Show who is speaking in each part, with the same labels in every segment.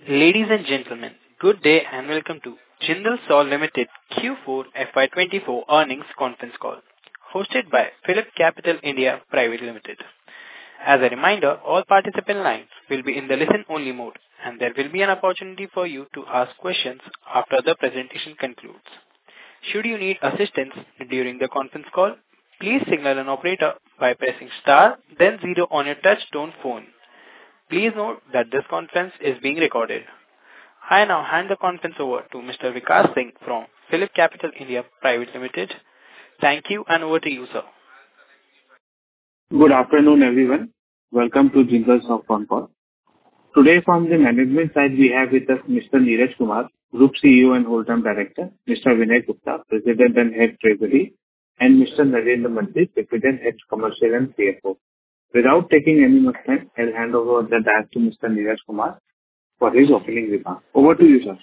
Speaker 1: Ladies and gentlemen, good day and welcome to Jindal Saw Limited Q4 FY24 earnings conference call, hosted by PhillipCapital India Private Limited. As a reminder, all participant lines will be in the listen-only mode, and there will be an opportunity for you to ask questions after the presentation concludes. Should you need assistance during the conference call, please signal an operator by pressing star, then 0 on your touch-tone phone. Please note that this conference is being recorded. I now hand the conference over to Mr. Vikas Singh from PhillipCapital India Private Limited. Thank you, and over to you, sir.
Speaker 2: Good afternoon, everyone. Welcome to Jindal Saw phone call. Today, from the management side, we have with us Mr. Neeraj Kumar, Group CEO and Whole-Time Director, Mr. Vinay Gupta, President and Head Treasury, and Mr. Narendra Mantri, President, Head Commercial and CFO. Without taking any more time, I'll hand over the task to Mr. Neeraj Kumar for his opening remarks. Over to you, sir.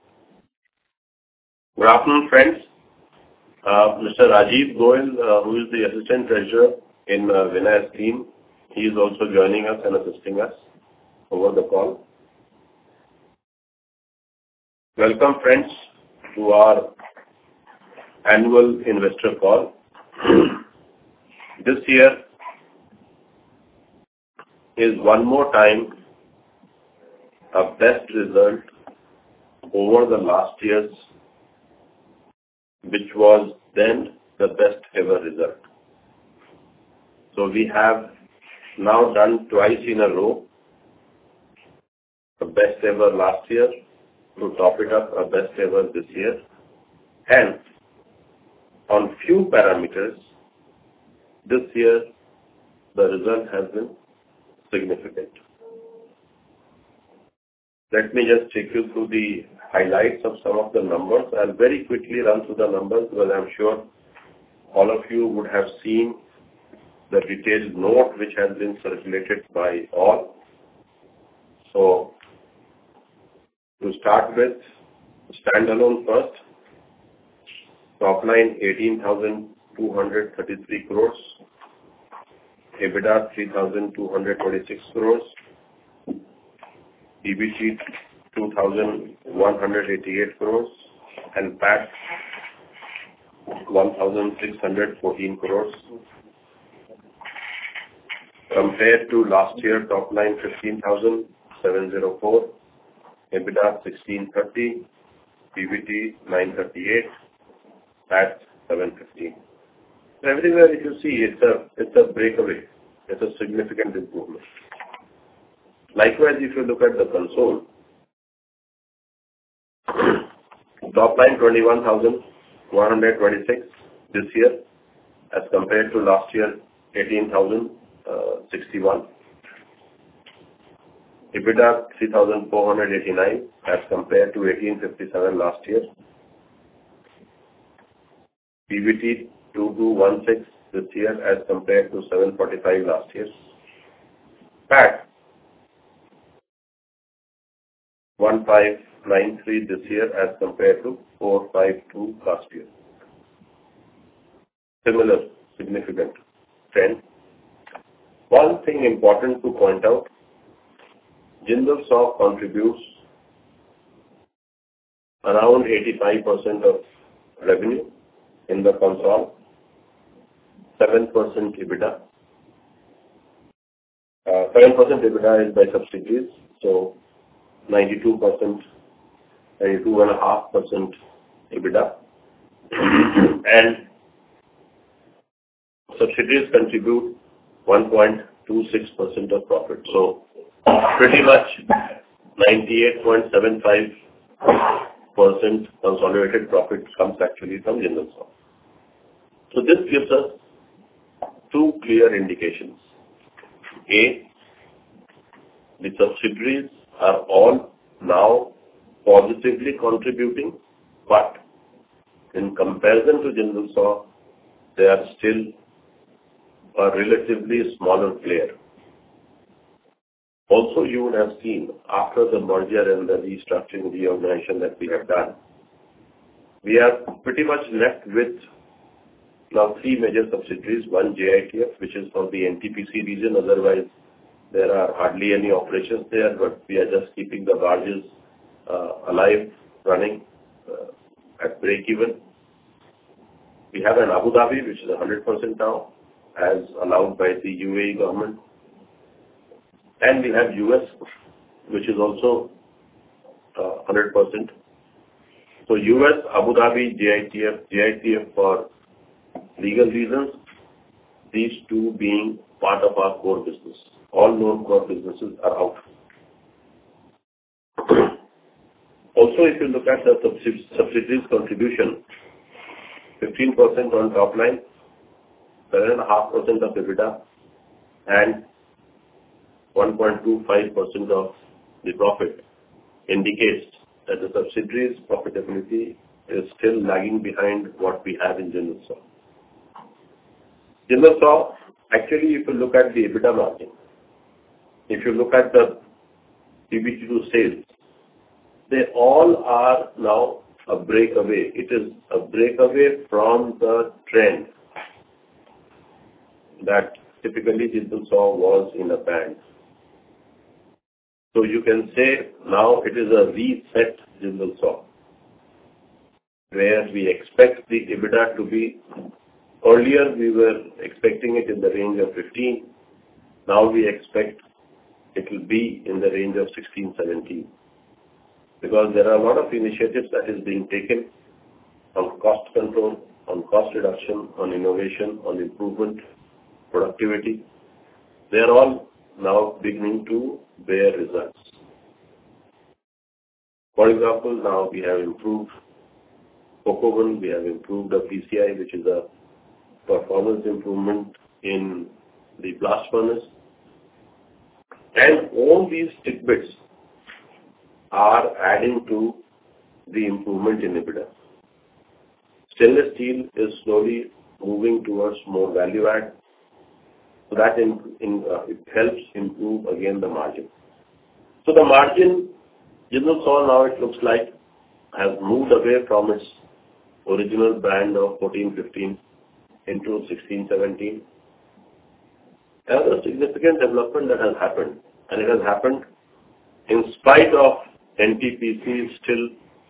Speaker 3: Good afternoon, friends. Mr. Rajiv Goel, who is the Assistant Treasurer in Vinay's team, he is also joining us and assisting us over the call. Welcome, friends, to our annual investor call. This year is one more time a best result over the last year's, which was then the best ever result. So we have now done twice in a row the best ever last year, to top it up a best ever this year, and on few parameters this year the result has been significant. Let me just take you through the highlights of some of the numbers. I'll very quickly run through the numbers because I'm sure all of you would have seen the detailed note which has been circulated by all. So, to start with, standalone first, top line 18,233 crores, EBITDA 3,226 crores, EBT 2,188 crores, and PAT 1,614 crores. Compared to last year, top line 15,704, EBITDA 1,630, EBT 938, PAT 715. Everywhere if you see, it's a breakaway. It's a significant improvement. Likewise, if you look at the console, top line 21,126 this year as compared to last year 18,061. EBITDA 3,489 as compared to 1,857 last year. PBT 2,216 this year as compared to 745 last year. PAT 1,593 this year as compared to 452 last year. Similar significant trend. One thing important to point out, Jindal Saw contributes around 85% of revenue in the console, 7% EBITDA. 7% EBITDA is by subsidiaries, so 92%, 92.5% EBITDA. And subsidiaries contribute 1.26% of profit. So pretty much 98.75% consolidated profit comes actually from Jindal Saw. So this gives us two clear indications. A, the subsidiaries are all now positively contributing, but in comparison to Jindal Saw, they are still a relatively smaller player. Also, you would have seen after the merger and the restructuring reorganization that we have done, we are pretty much left with now three major subsidiaries, one JITF, which is for the NTPC region, otherwise There are hardly any operations there, but we are just keeping the barges alive, running at break-even. We have an Abu Dhabi, which is 100% now, as allowed by the UAE government. And we have US, which is also 100%. So US, Abu Dhabi, GITF for legal reasons, these two being part of our core business. All non-core businesses are out. Also, if you look at the subsidiaries contribution, 15% on top line, 7.5% of EBITDA, and 1.25% of the profit indicates that the subsidiaries profitability is still lagging behind what we have in Jindal SAW. Jindal SAW, actually, if you look at the EBITDA margin, if you look at the PBT to sales, they all are now a breakaway. It is a breakaway from the trend that typically Jindal SAW was in a band. So you can say now it is a reset Jindal SAW, where we expect the EBITDA to be, earlier we were expecting it in the range of 15, now we expect it will be in the range of 16, 17. Because there are a lot of initiatives that is being taken on cost control, on cost reduction, on innovation, on improvement, productivity. They are all now beginning to bear results. For example, now we have improved coke oven, we have improved the PCI, which is a performance improvement in the blast furnace. And all these tidbits are adding to the improvement in EBITDA. Stainless steel is slowly moving towards more value add. So that it helps improve again the margin. So the margin, Jindal SAW now it looks like has moved away from its original band of 14, 15 into 16, 17. Another significant development that has happened, and it has happened in spite of NTPC still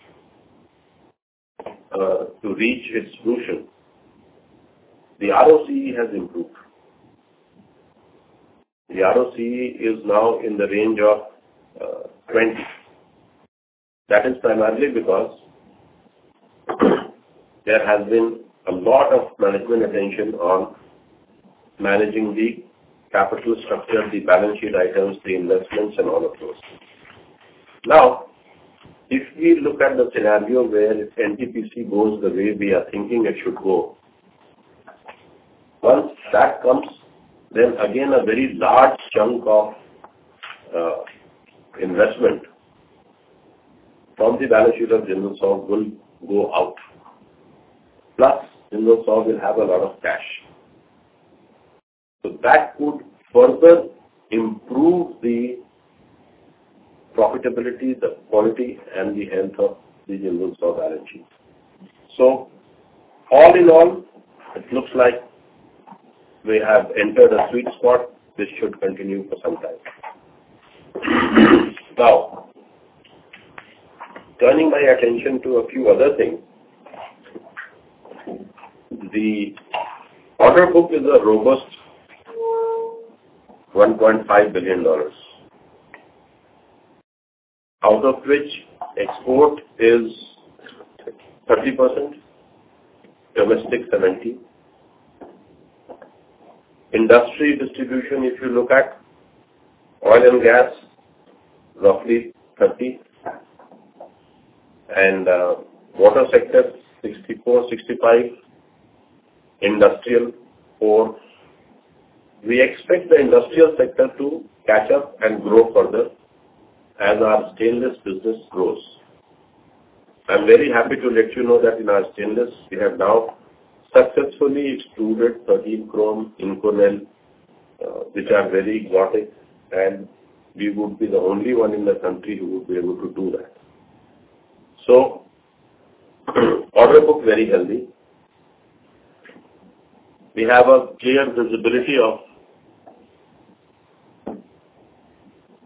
Speaker 3: to reach its fruition, the ROCE has improved. The ROCE is now in the range of 20. That is primarily because there has been a lot of management attention on managing the capital structure, the balance sheet items, the investments and all of those. Now, if we look at the scenario where if NTPC goes the way we are thinking it should go, once that comes, then again a very large chunk of investment from the balance sheet of Jindal SAW will go out. Plus, Jindal SAW will have a lot of cash. So that could further improve the profitability, the quality and the health of the Jindal SAW balance sheet. So, all in all, it looks like we have entered a sweet spot which should continue for some time. Now, turning my attention to a few other things, the order book is a robust $1.5 billion, out of which export is 30%, domestic 70%. Industry distribution, if you look at oil and gas, roughly 30%, and water sector 64-65%, industrial 4%. We expect the industrial sector to catch up and grow further as our stainless business grows. I'm very happy to let you know that in our stainless, we have now successfully extruded 13 chrome Inconel, which are very exotic, and we would be the only one in the country who would be able to do that. So, order book very healthy. We have a clear visibility of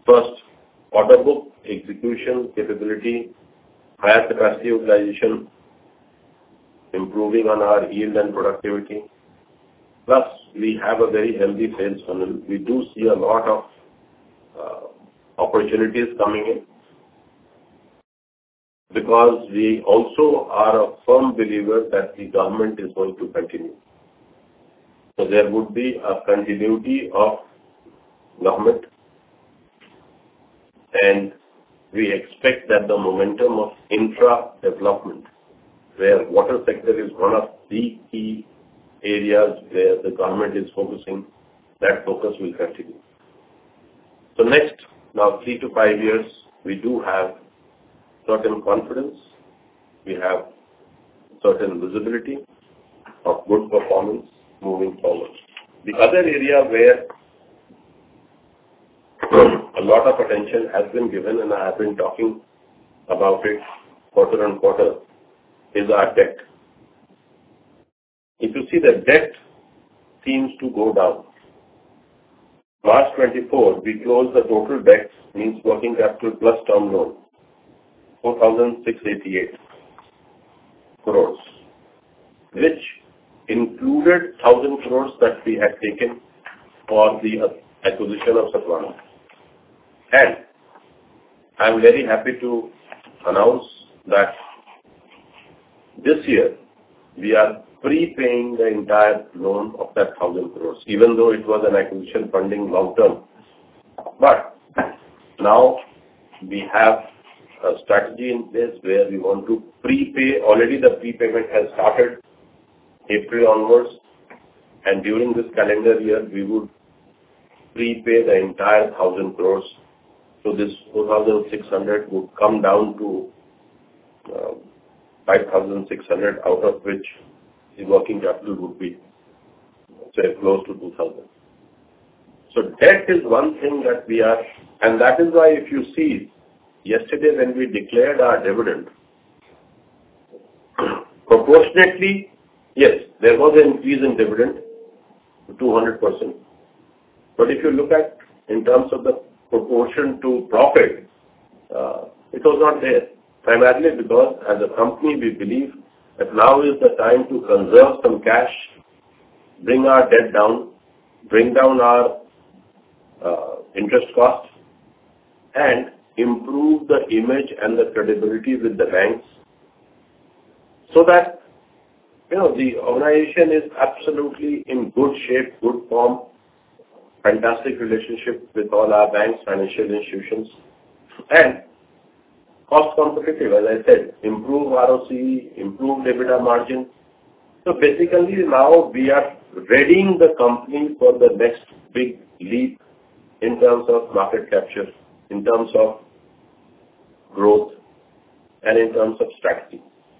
Speaker 3: First, order book, execution capability, higher capacity utilization, improving on our yield and productivity. Plus, we have a very healthy sales funnel. We do see a lot of opportunities coming in, because we also are a firm believer that the government is going to continue. So there would be a continuity of government, and we expect that the momentum of infra development, where water sector is one of the key areas where the government is focusing, that focus will continue. So next, now 3 to 5 years, we do have certain confidence, we have certain visibility of good performance moving forward. The other area where a lot of attention has been given, and I have been talking about it quarter on quarter, is our debt. If you see, the debt seems to go down. March 24, we closed the total debt, means working capital plus term loan, 4,688 crores, which included 1,000 crores that we had taken for the acquisition of Sathavahana. And I am very happy to announce that this year we are prepaying the entire loan of that 1,000 crores, even though it was an acquisition funding long term. But now we have a strategy in place where we want to prepay. Already the prepayment has started April onwards, and during this calendar year we would prepay the entire 1,000 crores. So this 4,600 would come down to 5,600, out of which the working capital would be, say, close to 2,000. So debt is one thing that we are, and that is why if you see, yesterday when we declared our dividend, proportionately, yes, there was an increase in dividend to 200%. But if you look at in terms of the proportion to profit, it was not there. Primarily because as a company we believe that now is the time to conserve some cash, bring our debt down, bring down our interest cost, and improve the image and the credibility with the banks, so that the organization is absolutely in good shape, good form, fantastic relationship with all our banks, financial institutions, and cost competitive, as I said, improve ROC, improve EBITDA margin. So basically now we are readying the company for the next big leap in terms of market capture, in terms of growth, and in terms of strategy.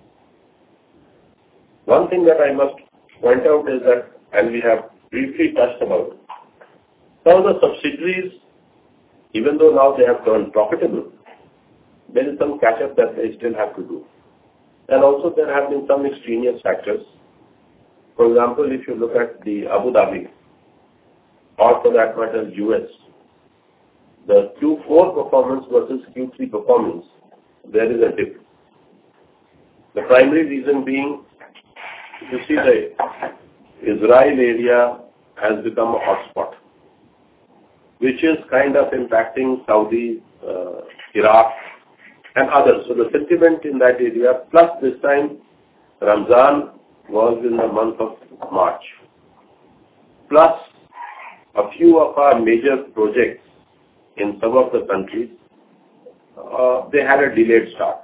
Speaker 3: One thing that I must point out is that, and we have briefly touched about, some of the subsidiaries, even though now they have turned profitable, there is some catch-up that they still have to do. And also there have been some extraneous factors. For example, if you look at the Abu Dhabi, or for that matter US, the Q4 performance versus Q3 performance, there is a dip. The primary reason being, you see, the Israel area has become a hotspot, which is kind of impacting Saudi, Iraq, and others. So the sentiment in that area, plus this time Ramzan was in the month of March, plus a few of our major projects in some of the countries, they had a delayed start.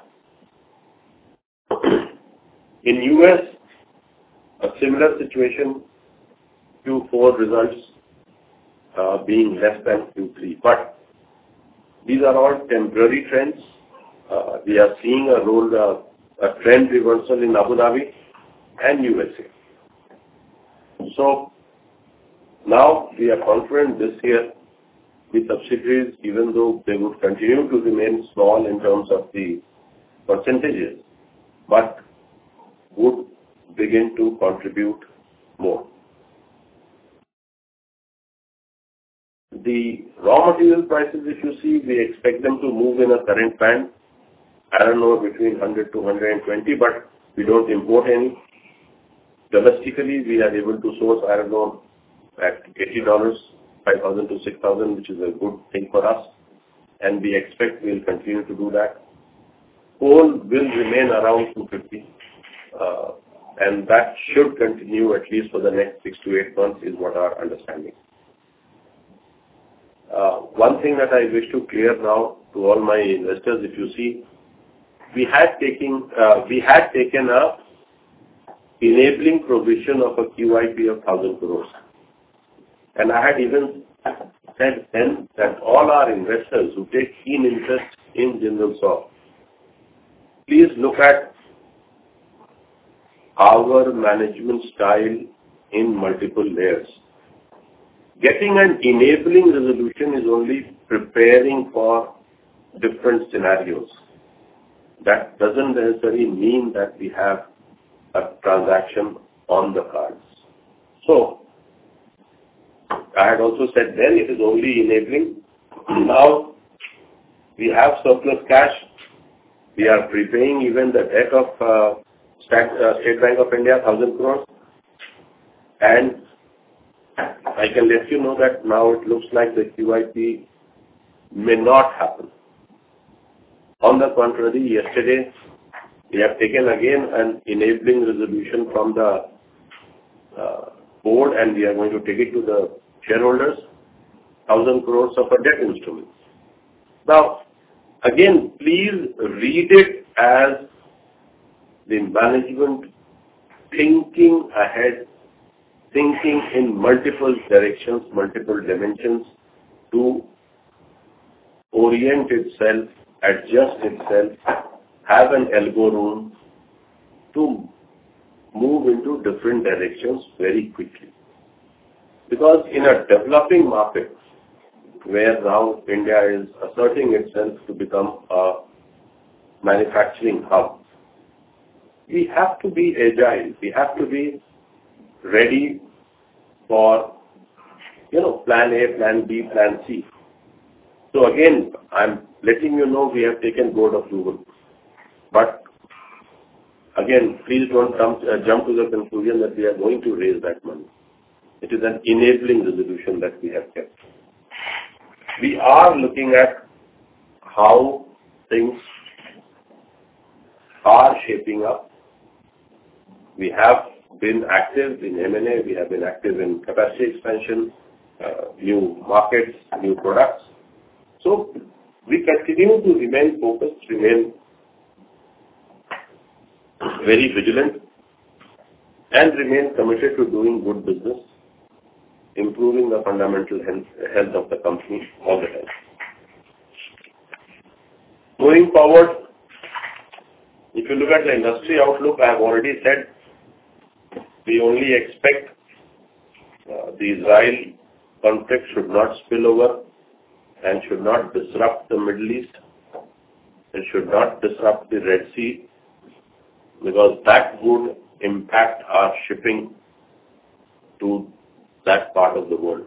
Speaker 3: In US, a similar situation, Q4 results being less than Q3. But these are all temporary trends. We are seeing a trend reversal in Abu Dhabi and USA. So now we are confident this year the subsidiaries, even though they would continue to remain small in terms of the percentages, but would begin to contribute more. The raw material prices, if you see, we expect them to move in a current band. I don't know, between 100 to 120, but we don't import any. Domestically, we are able to source iron ore at $80, 5,000 to 6,000, which is a good thing for us, and we expect we'll continue to do that. Coal will remain around 250, and that should continue at least for the next 6 to 8 months is what our understanding. One thing that I wish to clear now to all my investors, if you see, we had taken a enabling provision of a QIP of 1,000 crores. And I had even said then that all our investors who take keen interest in Jindal SAW, please look at our management style in multiple layers. Getting an enabling resolution is only preparing for different scenarios. That doesn't necessarily mean that we have a transaction on the cards. So, I had also said then it is only enabling. Now, we have surplus cash. We are prepaying even the debt of State Bank of India, 1,000 crores. And I can let you know that now it looks like the QIP may not happen. On the contrary, yesterday, we have taken again an enabling resolution from the board, and we are going to take it to the shareholders, 1,000 crores of a debt instrument. Now, again, please read it as the management thinking ahead, thinking in multiple directions, multiple dimensions to orient itself, adjust itself, have an elbow room to move into different directions very quickly. Because in a developing market, where now India is asserting itself to become a manufacturing hub, we have to be agile. We have to be ready for, plan A, plan B, plan C. So again, I'm letting you know we have taken board approval. But again, please don't jump to the conclusion that we are going to raise that money. It is an enabling resolution that we have kept. We are looking at how things are shaping up. We have been active in M&A, we have been active in capacity expansion, new markets, new products. So we continue to remain focused, remain very vigilant, and remain committed to doing good business, improving the fundamental health of the company all the time. Going forward, if you look at the industry outlook, I have already said we only expect the Israel conflict should not spill over and should not disrupt the Middle East. It should not disrupt the Red Sea, because that would impact our shipping to that part of the world.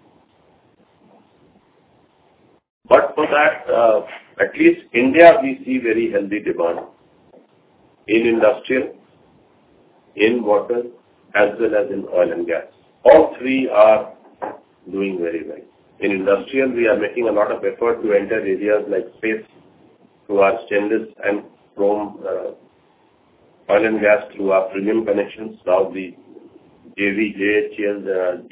Speaker 3: But for that, at least India, we see very healthy demand in industrial, in water, as well as in oil and gas. All three are doing very well. In industrial, we are making a lot of effort to enter areas like space through our stainless and chrome, oil and gas through our premium connections. Now the JHESL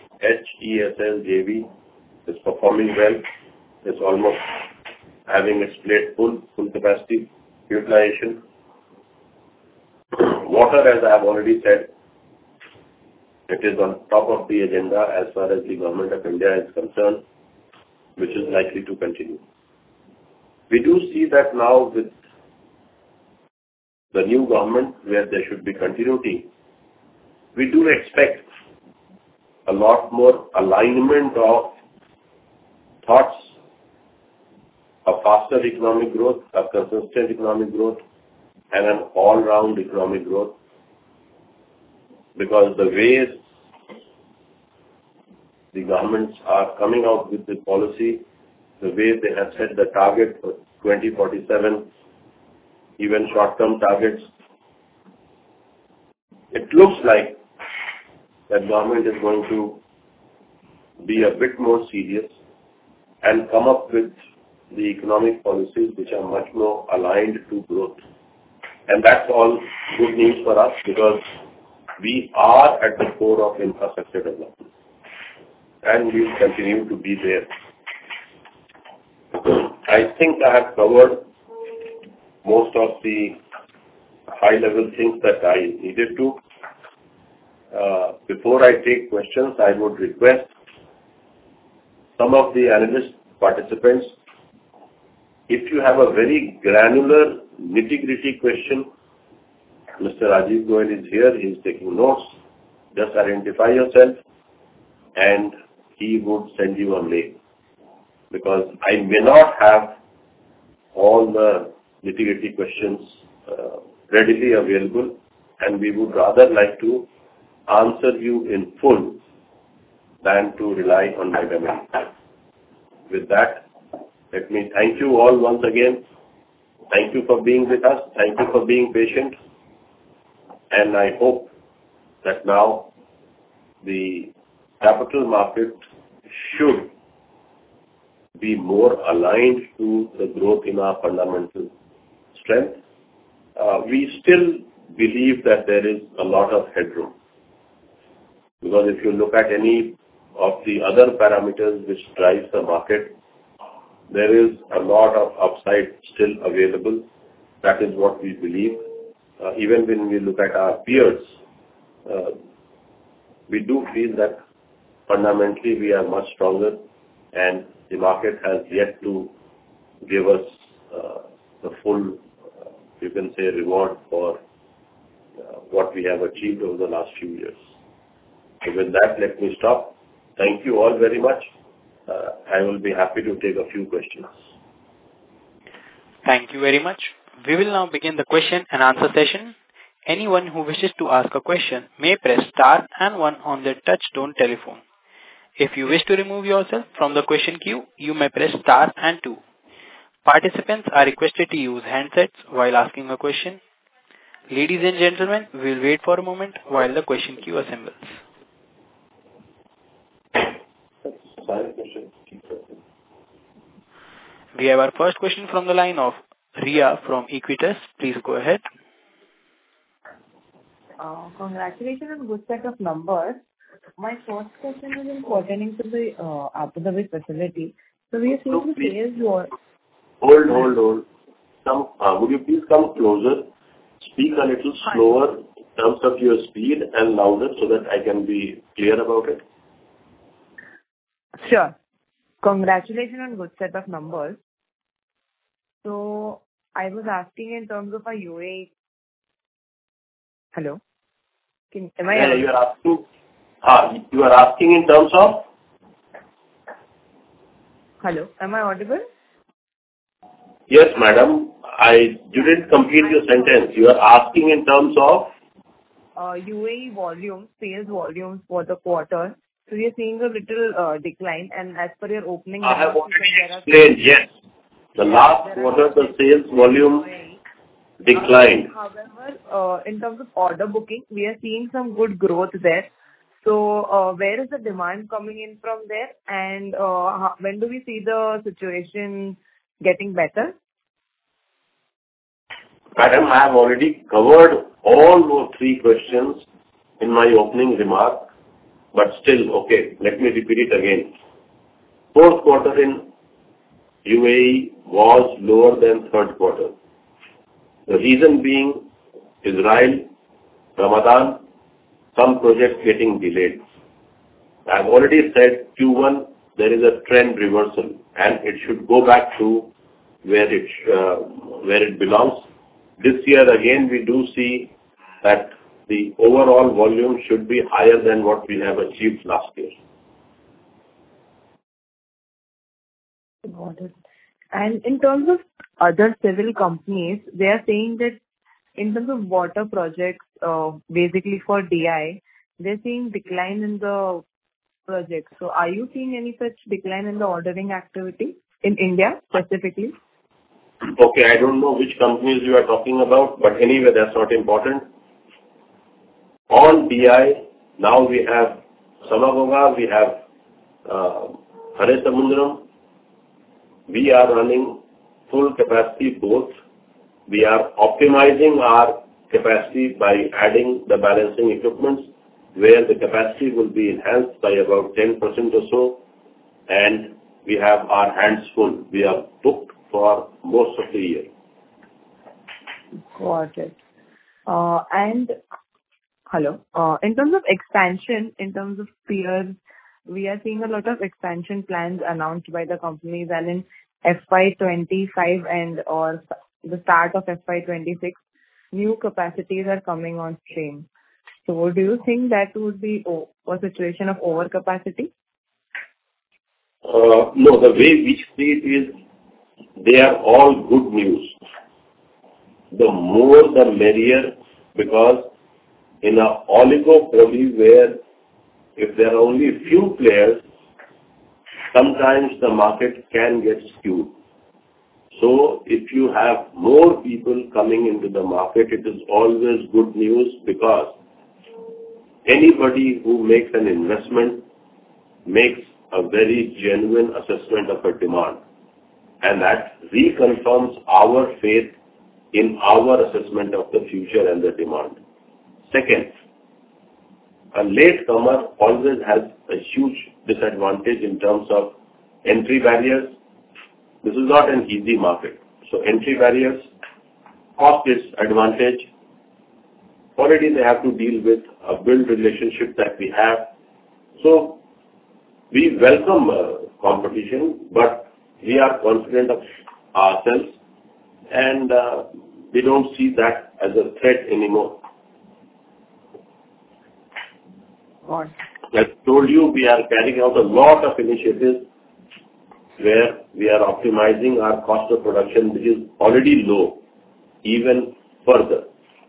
Speaker 3: JV is performing well. It's almost having its plate full capacity utilization. Water, as I have already said, it is on top of the agenda as far as the government of India is concerned, which is likely to continue. We do see that now with the new government, where there should be continuity, we do expect a lot more alignment of thoughts, a faster economic growth, a consistent economic growth, and an all-round economic growth. Because the ways the governments are coming out with the policy, the way they have set the target for 2047, even short-term targets, it looks like that government is going to be a bit more serious and come up with the economic policies which are much more aligned to growth. And that's all good news for us because we are at the core of infrastructure development and we will continue to be there. I think I have covered most of the high-level things that I needed to. Before I take questions, I would request some of the analyst participants, if you have a very granular, nitty-gritty question, Mr. Rajiv Goel is here, he is taking notes. Just identify yourself and he would send you a mail. Because I may not have all the nitty-gritty questions readily available and we would rather like to answer you in full than to rely on my memory. With that, let me thank you all once again. Thank you for being with us. Thank you for being patient. And I hope that now the capital market should be more aligned to the growth in our fundamental strength. We still believe that there is a lot of headroom. Because if you look at any of the other parameters which drives the market, there is a lot of upside still available. That is what we believe. Even when we look at our peers, we do feel that fundamentally we are much stronger and the market has yet to give us the full, you can say, reward for what we have achieved over the last few years. So with that, let me stop. Thank you all very much. I will be happy to take a few questions.
Speaker 1: Thank you very much. We will now begin the question and answer session. Anyone who wishes to ask a question may press star and one on their touch-tone telephone. If you wish to remove yourself from the question queue, you may press star and two. Participants are requested to use handsets while asking a question. Ladies and gentlemen, we will wait for a moment while the question queue assembles. We have our first question from the line of Ria from Equitas. Please go ahead.
Speaker 4: Congratulations on good set of numbers. My first question is pertaining to the Abu Dhabi facility. So we are seeing the sales your...
Speaker 3: Hold. Would you please come closer? Speak a little slower in terms of your speed and louder so that I can be clear about it.
Speaker 4: Sure. Congratulations on good set of numbers. So I was asking in terms of a UAE. Hello? Am I
Speaker 3: you are asking in terms of?
Speaker 4: Hello? Am I audible?
Speaker 3: Yes, madam. You didn't complete your sentence. You are asking in terms of?
Speaker 4: UAE volume, sales volumes for the quarter. So we are seeing a little decline, and as per your opening...
Speaker 3: I have already explained, yes. The last quarter, the sales volume declined.
Speaker 4: However, in terms of order booking, we are seeing some good growth there. So, where is the demand coming in from there, and when do we see the situation getting better?
Speaker 3: Madam, I have already covered all those three questions in my opening remark, but still, okay, let me repeat it again. Fourth quarter in UAE was lower than third quarter. The reason being Israel, Ramadan, some projects getting delayed. I have already said Q1 there is a trend reversal and it should go back to where it belongs. This year again we do see that the overall volume should be higher than what we have achieved last year.
Speaker 4: Got it. And in terms of other civil companies, they are saying that in terms of water projects, basically for DI, they're seeing decline in the projects. So are you seeing any such decline in the ordering activity in India specifically?
Speaker 3: Okay, I don't know which companies you are talking about, but anyway, that's not important. On DI, now we have Samaghogha, we have Hare Samundaram. We are running full capacity both. We are optimizing our capacity by adding the balancing equipments, where the capacity will be enhanced by about 10% or so, and we have our hands full. We are booked for most of the year.
Speaker 4: Got it. And hello. In terms of expansion, in terms of peers, we are seeing a lot of expansion plans announced by the companies, and in FY25 and or the start of FY26, new capacities are coming on stream. So do you think that would be a situation of overcapacity?
Speaker 3: No, the way we see it is they are all good news. The more the merrier, because in an oligopoly where if there are only few players, sometimes the market can get skewed. So if you have more people coming into the market, it is always good news, because anybody who makes an investment makes a very genuine assessment of a demand, and that reconfirms our faith in our assessment of the future and the demand. Second, a latecomer always has a huge disadvantage in terms of entry barriers. This is not an easy market. So entry barriers, cost disadvantage. Already they have to deal with a build relationship that we have. So we welcome competition, but we are confident of ourselves, and we don't see that as a threat anymore.
Speaker 4: Got it.
Speaker 3: Like I told you, we are carrying out a lot of initiatives where we are optimizing our cost of production, which is already low, even further.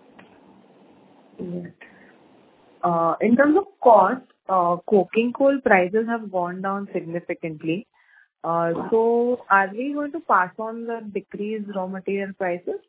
Speaker 4: In terms of cost, coking coal prices have gone down significantly. So are we going to pass on the decreased raw material prices?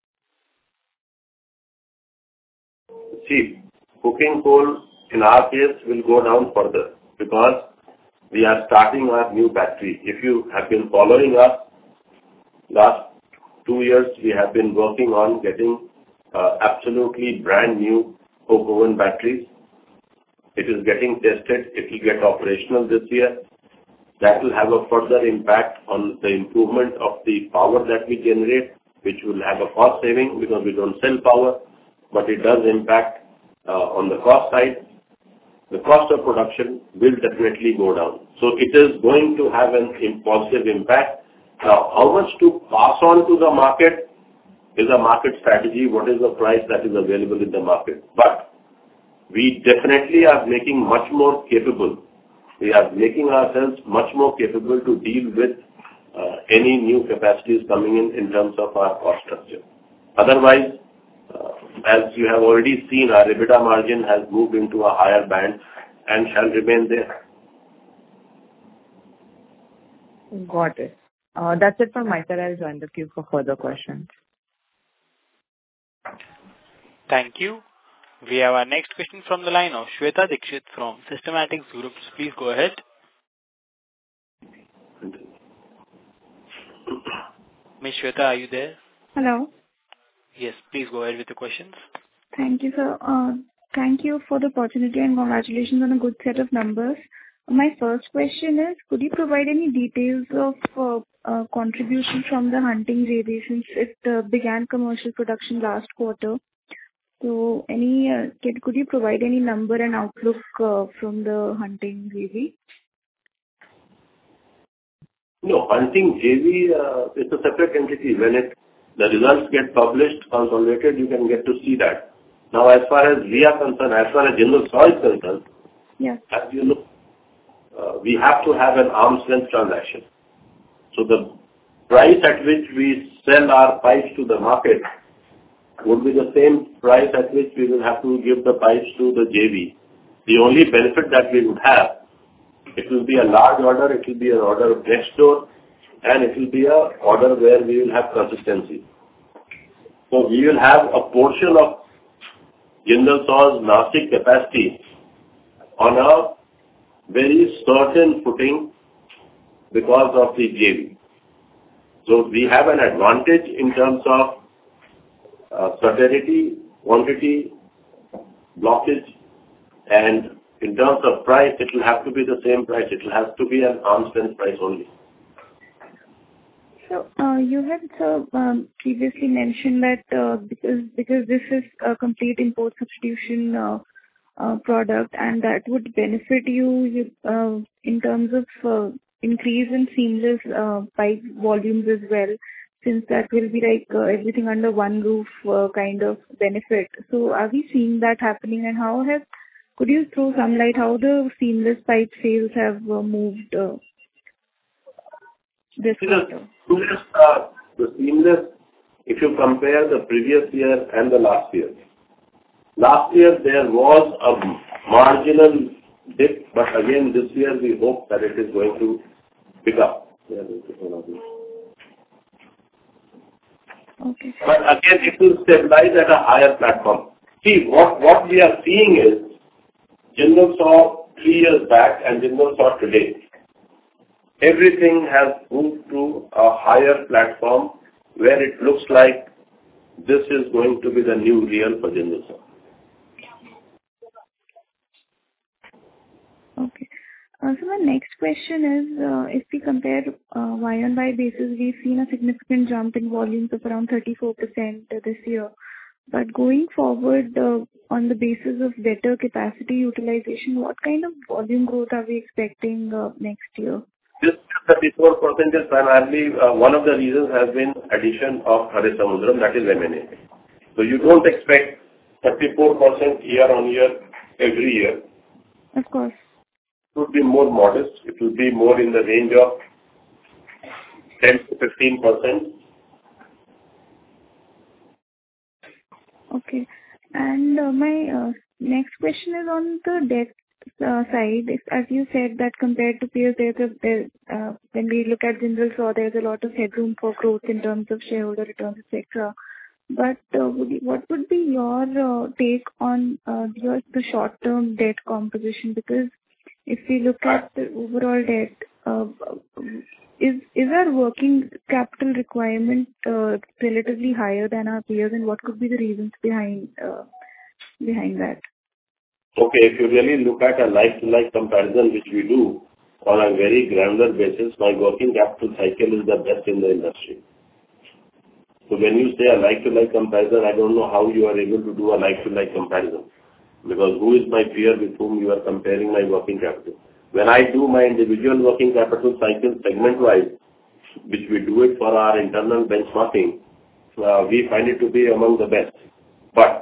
Speaker 3: See, coking coal in our case will go down further, because we are starting our new battery. If you have been following us, last 2 years we have been working on getting absolutely brand new coke oven batteries. It is getting tested. It will get operational this year. That will have a further impact on the improvement of the power that we generate, which will have a cost saving, because we don't sell power, but it does impact on the cost side. The cost of production will definitely go down. So it is going to have an positive impact. Now, how much to pass on to the market is a market strategy. What is the price that is available in the market? But we definitely are making much more capable. We are making ourselves much more capable to deal with any new capacities coming in terms of our cost structure. Otherwise, as you have already seen, our EBITDA margin has moved into a higher band and shall remain there.
Speaker 4: Got it. That's it from my side. I'll join the queue for further questions.
Speaker 1: Thank you. We have our next question from the line of Shweta Dikshit from Systematix Group. Please go ahead. Ms. Shweta, are you there?
Speaker 5: Hello.
Speaker 1: Yes, please go ahead with the questions.
Speaker 5: Thank you, sir. Thank you for the opportunity and congratulations on a good set of numbers. My first question is, could you provide any details of contribution from the Hunting JV since it began commercial production last quarter? So, could you provide any number and outlook from the Hunting JV?
Speaker 3: No, Hunting JV is a separate entity. When the results get published, consolidated, you can get to see that. Now, as far as we are concerned, as far as Jindal SAW is concerned,
Speaker 5: yes,
Speaker 3: as you know, we have to have an arm's length transaction. So the price at which we sell our pipes to the market would be the same price at which we will have to give the pipes to the JV. The only benefit that we would have It will be a large order, it will be an order of next door, and it will be an order where we will have consistency. So we will have a portion of Jindal Saw's Nashik capacity on a very certain footing because of the JV. So we have an advantage in terms of certainty, quantity, blockage, and in terms of price, it will have to be the same price. It will have to be an arm's length price only.
Speaker 5: So, you had previously mentioned that because this is a complete import substitution product, and that would benefit you in terms of increase in seamless pipe volumes as well, since that will be like everything under one roof kind of benefit. So, are we seeing that happening, and could you throw some light how the seamless pipe sales have moved this quarter?
Speaker 3: The seamless, if you compare the previous year and the last year there was a marginal dip, but again this year we hope that it is going to pick up.
Speaker 5: Okay.
Speaker 3: But again, it will stabilize at a higher platform. See, what we are seeing is Jindal Saw 3 years back and Jindal Saw today. Everything has moved to a higher platform where it looks like this is going to be the new real for Jindal Saw.
Speaker 5: Okay. So my next question is, if we compare Y-on-Y basis, we've seen a significant jump in volumes of around 34% this year. But going forward, on the basis of better capacity utilization, what kind of volume growth are we expecting next year?
Speaker 3: This 34% is primarily one of the reasons has been addition of Haresamudram, that is M&A. So you don't expect 34% year on year every year.
Speaker 5: Of course.
Speaker 3: It would be more modest. It will be more in the range of 10 to 15%.
Speaker 5: Okay. And my next question is on the debt side. As you said that compared to peers, when we look at Jindal Saw, there's a lot of headroom for growth in terms of shareholder returns, etc. But what would be your take on the short-term debt composition? Because if we look at the overall debt, is our working capital requirement relatively higher than our peers, and what could be the reasons behind that?
Speaker 3: Okay, if you really look at a like-to-like comparison, which we do on a very granular basis, my working capital cycle is the best in the industry. So when you say a like-to-like comparison, I don't know how you are able to do a like-to-like comparison. Because who is my peer with whom you are comparing my working capital? When I do my individual working capital cycle segment-wise, which we do it for our internal benchmarking, we find it to be among the best. But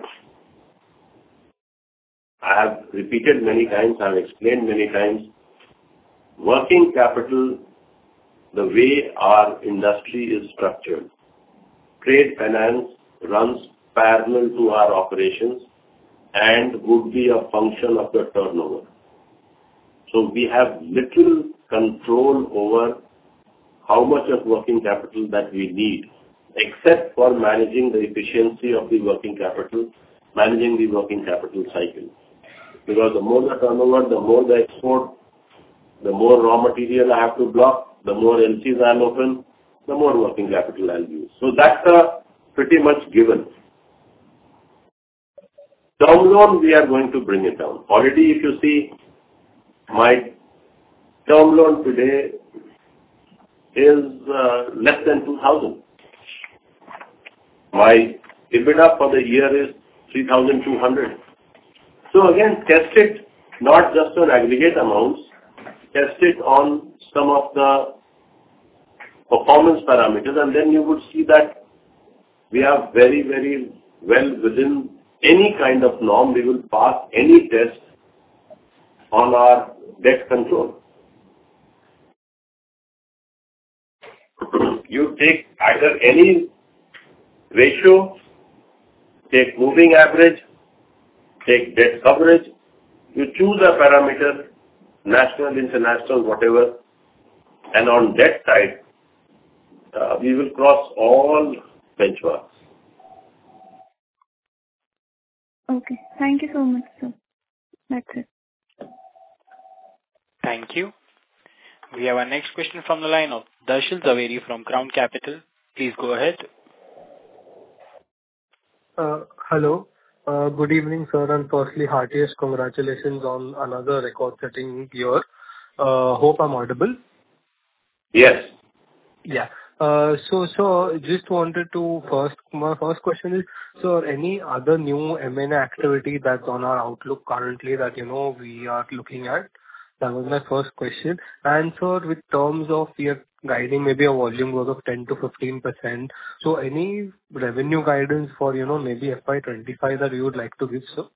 Speaker 3: I have repeated many times, I have explained many times, working capital, the way our industry is structured, trade finance runs parallel to our operations and would be a function of the turnover. So we have little control over how much of working capital that we need, except for managing the efficiency of the working capital, managing the working capital cycle. Because the more the turnover, the more the export, the more raw material I have to block, the more LCs I'll open, the more working capital I'll use. So that's pretty much given. Term loan, we are going to bring it down. Already, if you see, my term loan today is less than 2,000. My EBITDA for the year is 3,200. So again, test it not just on aggregate amounts, test it on some of the performance parameters, and then you would see that we are very, very well within any kind of norm. We will pass any test on our debt control. You take either any ratio, take moving average, take debt coverage, you choose a parameter national, international, whatever. And on that side, we will cross all benchmarks.
Speaker 5: Okay. Thank you so much, sir. That's it.
Speaker 1: Thank you. We have our next question from the line of Darshil Zaveri from Crown Capital. Please go ahead.
Speaker 6: Hello. Good evening, sir, and firstly, heartiest congratulations on another record-setting year. Hope I'm audible.
Speaker 3: Yes.
Speaker 6: Yeah. So just wanted to my first question is, sir, any other new M&A activity that's on our outlook currently that, we are looking at? That was my first question. And sir, with terms of we are guiding maybe a volume growth of 10 to 15%. So any revenue guidance for, maybe FY25 that you would like to give, sir?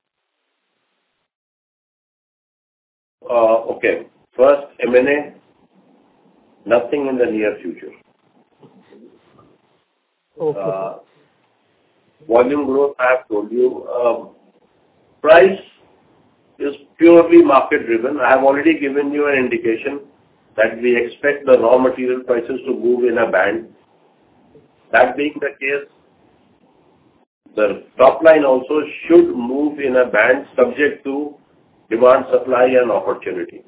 Speaker 3: Okay. First, M&A, nothing in the near future.
Speaker 6: Okay.
Speaker 3: Volume growth, I have told you. Price is purely market driven. I have already given you an indication that we expect the raw material prices to move in a band. That being the case, the top line also should move in a band subject to demand, supply and opportunity.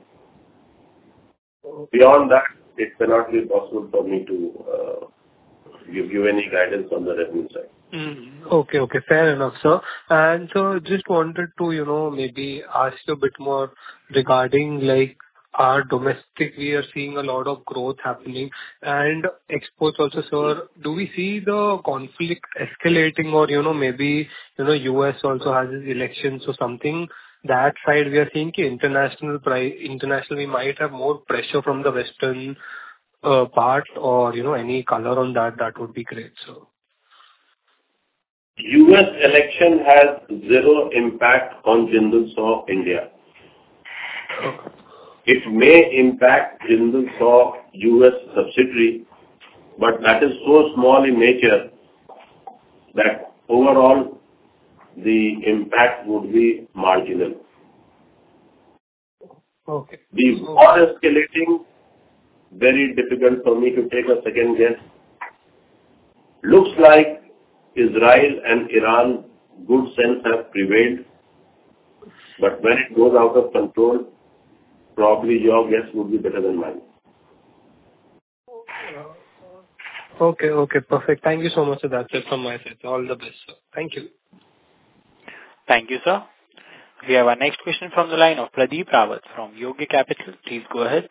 Speaker 3: Beyond that, it cannot be possible for me to give you any guidance on the revenue side.
Speaker 6: Okay, fair enough, sir. And so just wanted to, maybe ask you a bit more regarding like our domestic, we are seeing a lot of growth happening and exports also, sir. Do we see the conflict escalating or, maybe, US also has its elections or something? That side we are seeing international we might have more pressure from the Western part or, any color on that would be great, sir.
Speaker 3: US election has zero impact on Jindal SAW India.
Speaker 6: Okay.
Speaker 3: It may impact Jindal SAW US subsidiary, but that is so small in nature that overall the impact would be marginal.
Speaker 6: Okay.
Speaker 3: The war escalating, very difficult for me to take a second guess. Looks like Israel and Iran, good sense have prevailed, but when it goes out of control, probably your guess would be better than mine.
Speaker 6: Okay, perfect. Thank you so much, sir. That's it from my side. All the best, sir. Thank you.
Speaker 1: Thank you, sir. We have our next question from the line of Pradeep Rawat from Yogi Capital. Please go ahead.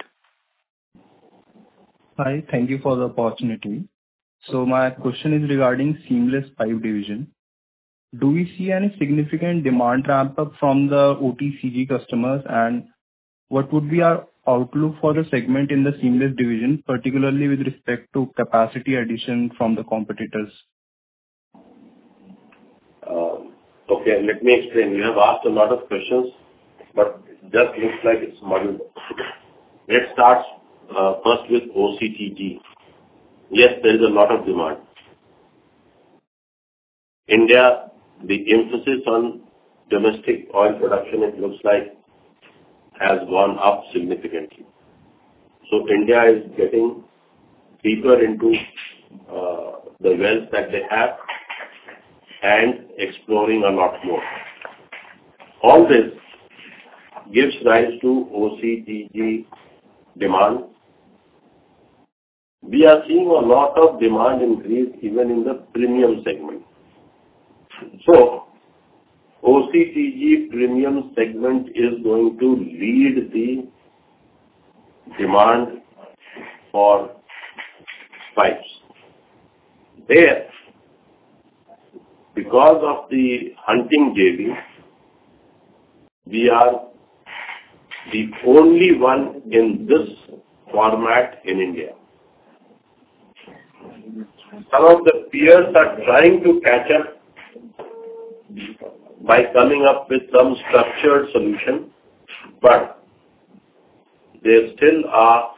Speaker 7: Hi, thank you for the opportunity. So my question is regarding seamless pipe division. Do we see any significant demand ramp up from the OTCG customers, and what would be our outlook for the segment in the seamless division, particularly with respect to capacity addition from the competitors?
Speaker 3: Okay, let me explain. You have asked a lot of questions, but it just looks like it's muddled. Let's start first with OCTG. Yes, there is a lot of demand. India, the emphasis on domestic oil production, it looks like, has gone up significantly. So India is getting deeper into the wells that they have and exploring a lot more. All this gives rise to OCTG demand. We are seeing a lot of demand increase even in the premium segment. So, OCTG premium segment is going to lead the demand for pipes. There, because of the Hunting JV, we are the only one in this format in India. Some of the peers are trying to catch up by coming up with some structured solution, but they still are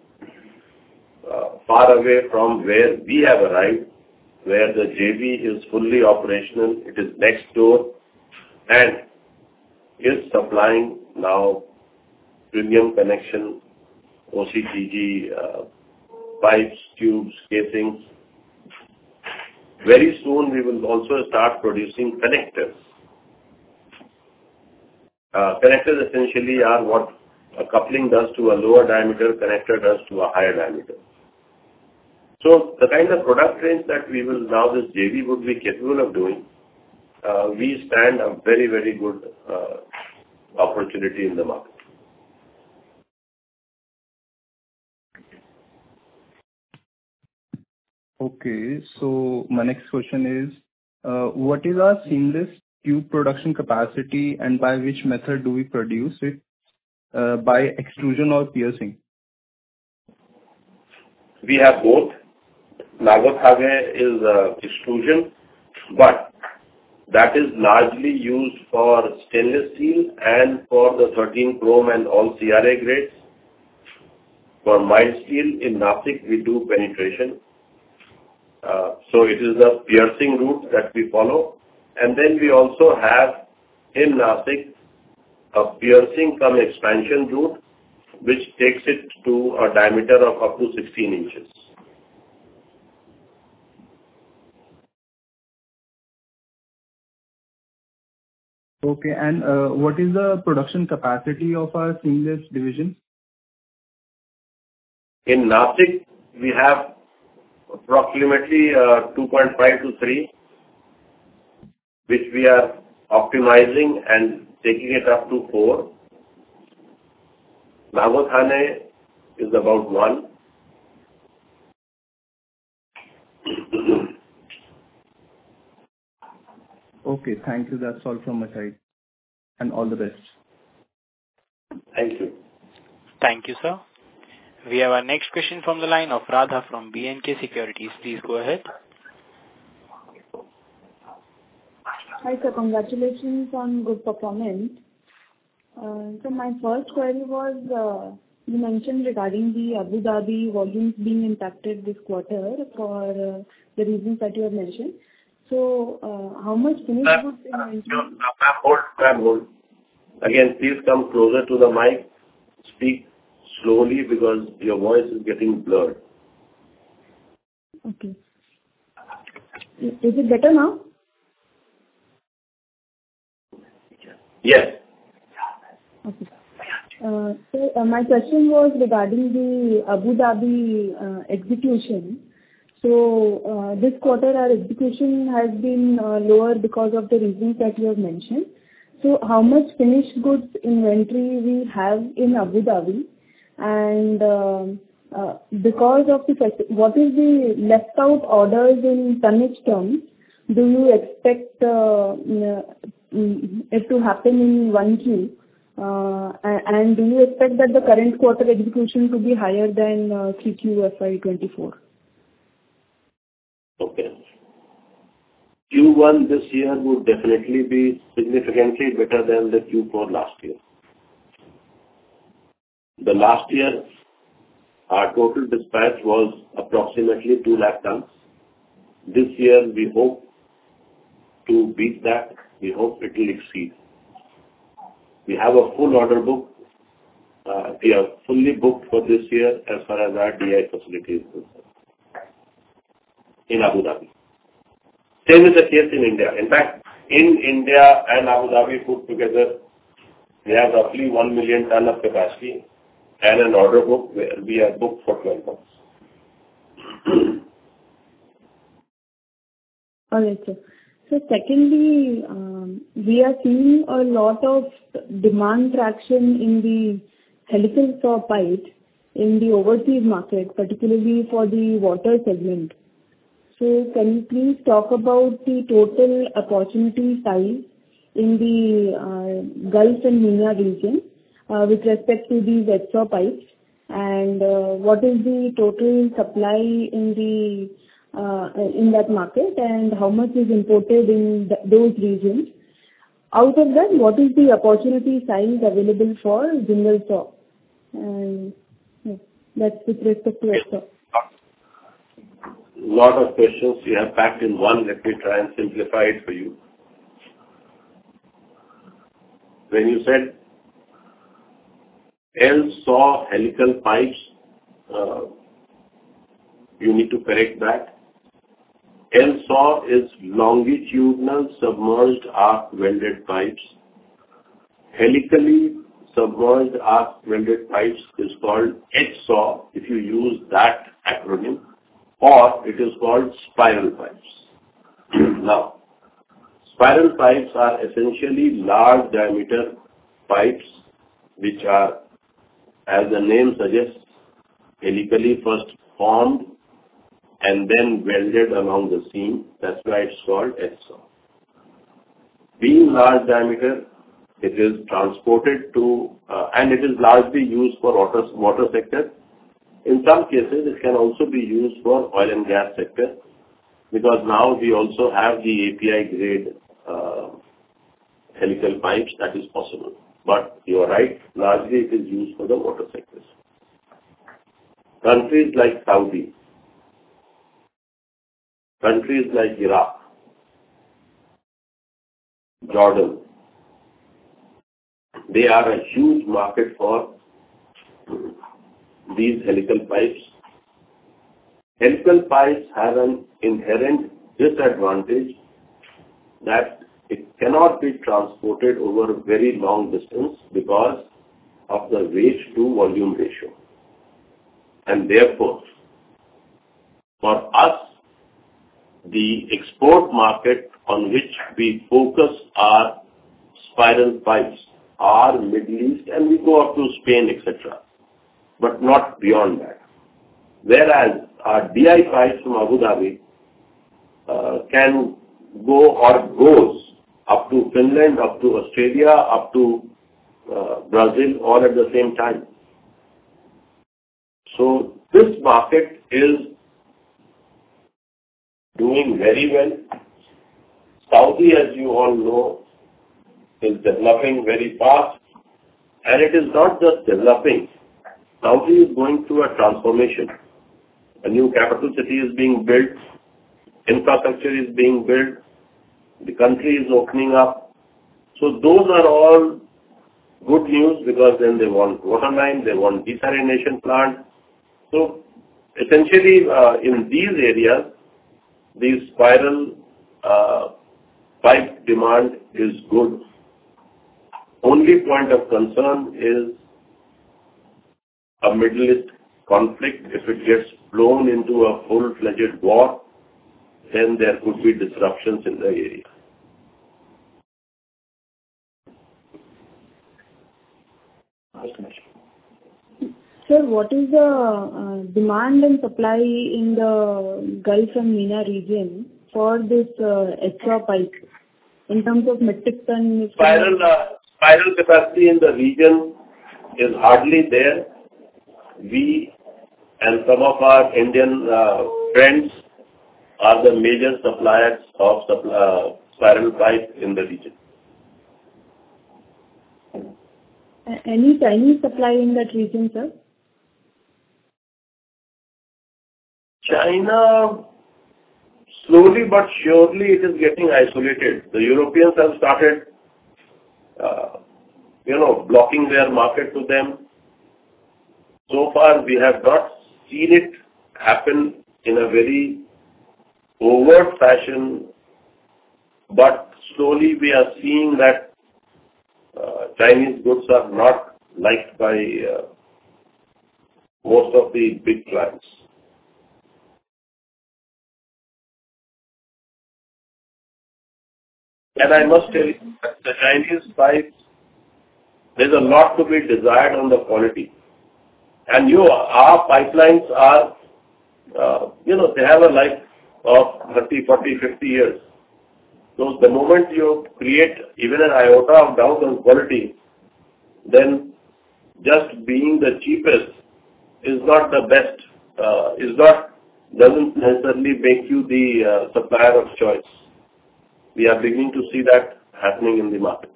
Speaker 3: far away from where we have arrived, where the JV is fully operational, it is next door, and is supplying now premium connection, OCTG, pipes, tubes, casings. Very soon we will also start producing connectors. Connectors essentially are what a coupling does to a lower diameter, connector does to a higher diameter. So the kind of product range that we will now, this JV would be capable of doing, we stand a very, very good opportunity in the market.
Speaker 7: Okay, so my next question is, what is our seamless tube production capacity and by which method do we produce it? By extrusion or piercing?
Speaker 3: We have both. Nagothane is extrusion, but that is largely used for stainless steel and for the 13 chrome and all CRA grades. For mild steel in Nashik, we do penetration. So it is the piercing route that we follow. And then we also have in Nashik a piercing cum expansion route, which takes it to a diameter of up to 16 inches.
Speaker 7: Okay, and what is the production capacity of our seamless division?
Speaker 3: In Nashik, we have approximately 2.5 to 3, which we are optimizing and taking it up to 4. Nagothane is about 1.
Speaker 7: Okay, thank you. That's all from my side. And all the best.
Speaker 3: Thank you.
Speaker 1: Thank you, sir. We have our next question from the line of Radha from B&K Securities. Please go ahead.
Speaker 5: Hi, sir. Congratulations on good performance. So my first query was, you mentioned regarding the Abu Dhabi volumes being impacted this quarter for the reasons that you have mentioned. So how much finished goods inventory?
Speaker 3: Hold. Again, please come closer to the mic. Speak slowly because your voice is getting blurred.
Speaker 5: Okay. Is it better now?
Speaker 3: Yes.
Speaker 5: Okay. So my question was regarding the Abu Dhabi execution. So this quarter our execution has been lower because of the reasons that you have mentioned. So how much finished goods inventory we have in Abu Dhabi, and because of the what is the left out orders in tonnage terms? Do you expect it to happen in 1Q? And do you expect that the current quarter execution to be higher than 3Q FY24?
Speaker 3: Okay. Q1 this year would definitely be significantly better than the Q4 last year. The last year, our total dispatch was approximately 2 lakh tons. This year, we hope to beat that. We hope it will exceed. We have a full order book. We are fully booked for this year as far as our DI facility is concerned in Abu Dhabi. Same is the case in India. In fact, in India and Abu Dhabi put together, we have roughly 1 million ton of capacity and an order book where we are booked for 12 months.
Speaker 5: All right, sir. So secondly, we are seeing a lot of demand traction in the helical saw pipe in the overseas market, particularly for the water segment. So can you please talk about the total opportunity size in the Gulf and MENA region with respect to these wet saw pipes, and what is the total supply in that market, and how much is imported in those regions? Out of that, what is the opportunity size available for Jindal Saw? And that's with respect to wet saw.
Speaker 3: Lot of questions you have packed in one. Let me try and simplify it for you. When you said LSAW helical pipes, you need to correct that. LSAW is longitudinal submerged arc welded pipes. Helically submerged arc welded pipes is called HSAW if you use that acronym, or it is called spiral pipes. Now, spiral pipes are essentially large diameter pipes which are, as the name suggests, helically first formed and then welded along the seam. That's why it's called HSAW. Being large diameter, it is transported to, and it is largely used for water sector. In some cases, it can also be used for oil and gas sector, because now we also have the API grade helical pipes that is possible. But you are right, largely it is used for the water sectors. Countries like Saudi, countries like Iraq, Jordan, they are a huge market for these helical pipes. Helical pipes have an inherent disadvantage that it cannot be transported over a very long distance because of the weight to volume ratio. And therefore, for us, the export market on which we focus our spiral pipes are Middle East, and we go up to Spain, etc., but not beyond that. Whereas our DI pipes from Abu Dhabi can go or goes up to Finland, up to Australia, up to Brazil, all at the same time. So this market is doing very well. Saudi, as you all know, is developing very fast, and it is not just developing. Saudi is going through a transformation. A new capital city is being built, infrastructure is being built, the country is opening up. So those are all good news, because then they want water line, they want desalination plant. So essentially in these areas, the spiral pipe demand is good. Only point of concern is a Middle East conflict. If it gets blown into a full-fledged war, then there could be disruptions in the area.
Speaker 5: Sir, what is the demand and supply in the Gulf and MENA region for this HSAW pipe in terms of metric ton?
Speaker 3: Spiral capacity in the region is hardly there. We and some of our Indian friends are the major suppliers of spiral pipe in the region.
Speaker 5: Any Chinese supply in that region, sir?
Speaker 3: China, slowly but surely, it is getting isolated. The Europeans have started, blocking their market to them. So far, we have not seen it happen in a very overt fashion, but slowly we are seeing that Chinese goods are not liked by most of the big clients. And I must tell you that the Chinese pipes, there's a lot to be desired on the quality. And our pipelines are, they have a life of 30, 40, 50 years. So the moment you create even an iota of doubt on quality, then just being the cheapest is not the best, doesn't necessarily make you the supplier of choice. We are beginning to see that happening in the market.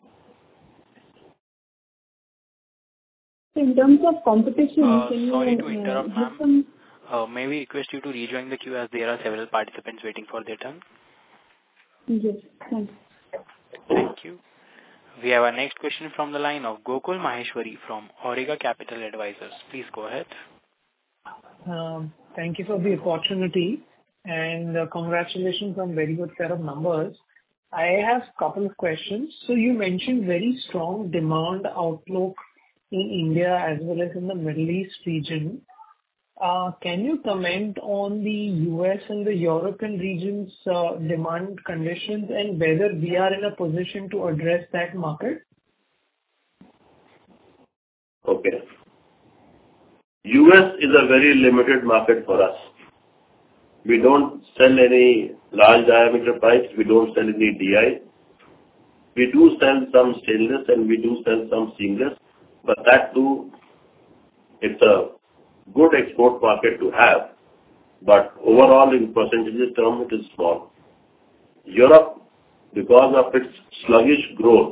Speaker 5: In terms of competition,
Speaker 1: sorry to interrupt, ma'am. May we request you to rejoin the queue, as there are several participants waiting for their turn?
Speaker 5: Yes, thanks.
Speaker 1: Thank you. We have our next question from the line of Gokul Maheshwari from Auriga Capital Advisors. Please go ahead.
Speaker 8: Thank you for the opportunity and congratulations on very good set of numbers. I have a couple of questions. So you mentioned very strong demand outlook in India as well as in the Middle East region. Can you comment on the US and the European regions' demand conditions and whether we are in a position to address that market?
Speaker 3: Okay. US is a very limited market for us. We don't sell any large diameter pipes. We don't sell any DI. We do sell some stainless and we do sell some seamless, but that too, it's a good export market to have, but overall in percentages term it is small. Europe, because of its sluggish growth,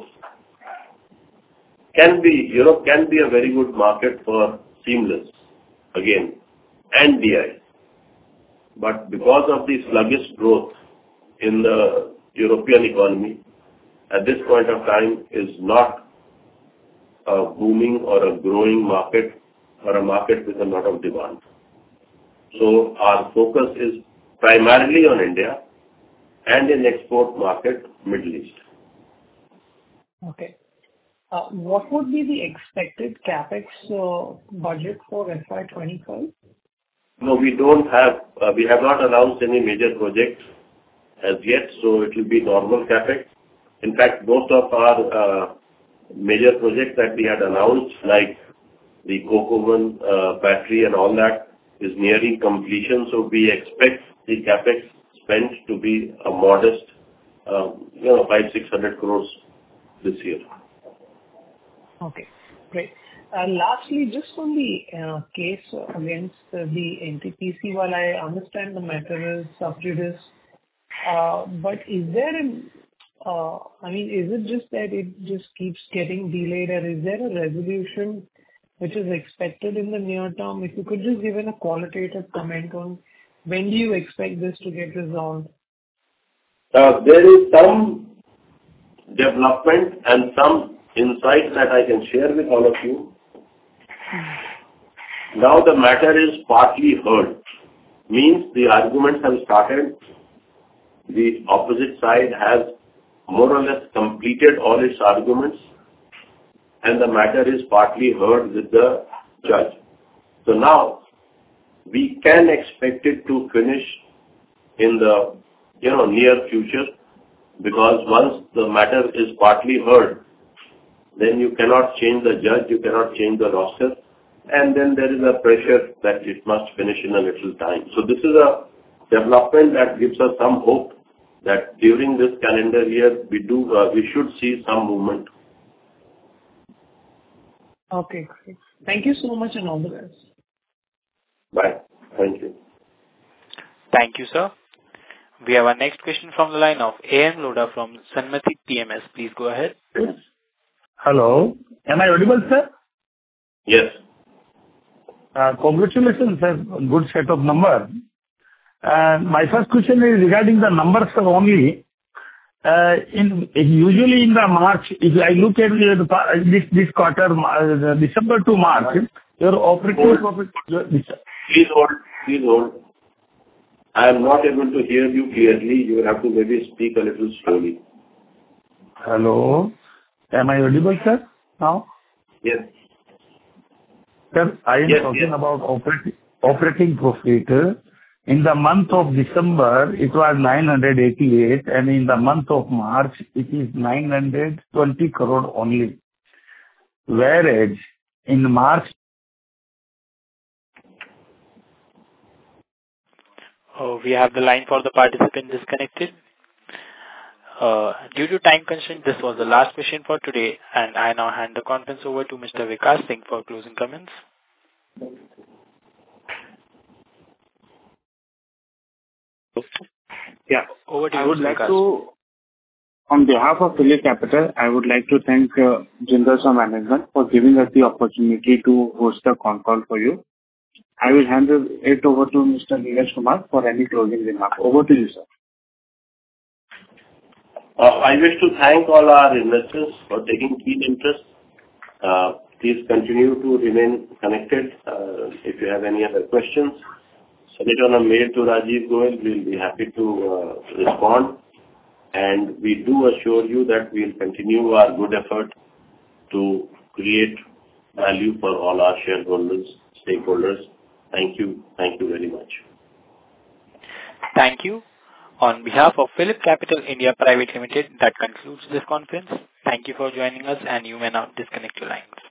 Speaker 3: Europe can be a very good market for seamless again and DI. But because of the sluggish growth in the European economy, at this point of time is not a booming or a growing market or a market with a lot of demand. So our focus is primarily on India and in export market, Middle East.
Speaker 8: Okay. What would be the expected capex budget for FY25?
Speaker 3: No, we have not announced any major projects as yet, so it will be normal capex. In fact, most of our major projects that we had announced, like the coke oven, battery and all that, is nearing completion. So we expect the capex spent to be a modest, 500-600 crores this year.
Speaker 8: Okay, great. Lastly, just on the case against the NTPC, while I understand the matter is sub judice, but is there is it just that it just keeps getting delayed, or is there a resolution which is expected in the near term? If you could just give a qualitative comment on when do you expect this to get resolved?
Speaker 3: There is some development and some insight that I can share with all of you. Now the matter is partly heard, means the arguments have started, the opposite side has more or less completed all its arguments, and the matter is partly heard with the judge. So now we can expect it to finish in the near future, because once the matter is partly heard, then you cannot change the judge, you cannot change the roster, and then there is a pressure that it must finish in a little time. So this is a development that gives us some hope that during this calendar year we should see some movement.
Speaker 8: Okay, great. Thank you so much and all the best.
Speaker 3: Bye. Thank you.
Speaker 1: Thank you, sir. We have our next question from the line of A.M. Lodha from Sanmati PMS. Please go ahead.
Speaker 9: Hello. Am I audible, sir?
Speaker 3: Yes.
Speaker 9: Congratulations, sir. Good set of numbers. My first question is regarding the numbers, sir, only. Usually in the March, if I look at this quarter, December to March, your operating profit.
Speaker 3: Please hold. I am not able to hear you clearly. You have to maybe speak a little slowly.
Speaker 9: Hello. Am I audible, sir, now?
Speaker 3: Yes.
Speaker 9: Sir, I am talking about operating profit. In the month of December, it was 988, and in the month of March, it is 920 crore only. Whereas in March...
Speaker 1: We have the line for the participant disconnected. Due to time constraint, this was the last question for today, and I now hand the conference over to Mr. Vikas Singh for closing comments.
Speaker 2: Yeah.
Speaker 1: Over to
Speaker 2: I
Speaker 1: you,
Speaker 2: would
Speaker 1: Mr.
Speaker 2: like
Speaker 1: Vikas.
Speaker 2: to, on behalf of Phillip Capital, I would like to thank Jindal Saw Management for giving us the opportunity to host the con call for you. I will hand it over to Mr. Neeraj Kumar for any closing remarks. Over to you, sir.
Speaker 3: I wish to thank all our investors for taking keen interest. Please continue to remain connected. If you have any other questions, send it on a mail to Rajiv Goel. We'll be happy to respond. And we do assure you that we'll continue our good effort to create value for all our shareholders, stakeholders. Thank you. Thank you very much.
Speaker 1: Thank you. On behalf of PhillipCapital India Private Limited, that concludes this conference. Thank you for joining us, and you may now disconnect your lines.